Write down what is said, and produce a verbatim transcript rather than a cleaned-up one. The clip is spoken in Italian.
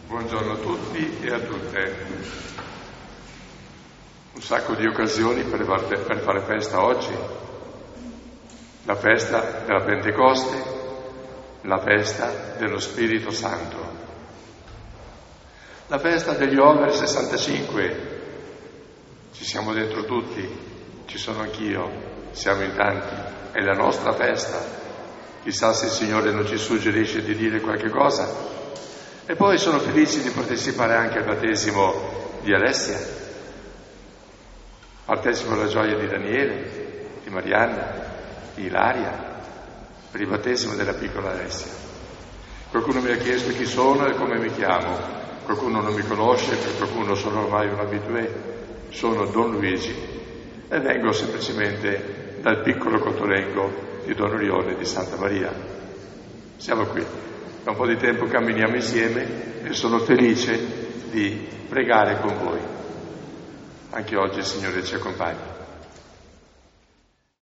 Buongiorno a tutti e a tutte. Un sacco di occasioni per fare, per fare festa oggi. La festa della Pentecoste, la festa dello Spirito Santo. La festa degli over sessantacinque. Ci siamo dentro tutti, ci sono anch'io, siamo in tanti, è la nostra festa. Chissà se il Signore non ci suggerisce di dire qualche cosa. E poi sono felice di partecipare anche al battesimo di Alessia. Partecipo alla gioia di Daniele, di Marianna, di Ilaria, per il battesimo della piccola Alessia. Qualcuno mi ha chiesto chi sono e come mi chiamo. Qualcuno non mi conosce, per qualcuno sono ormai un abitué. Sono Don Luigi e vengo semplicemente dal piccolo Cotolengo di Don Orione di Santa Maria. Siamo qui. Da un po' di tempo camminiamo insieme e sono felice di pregare con voi. Anche oggi il Signore ci accompagna.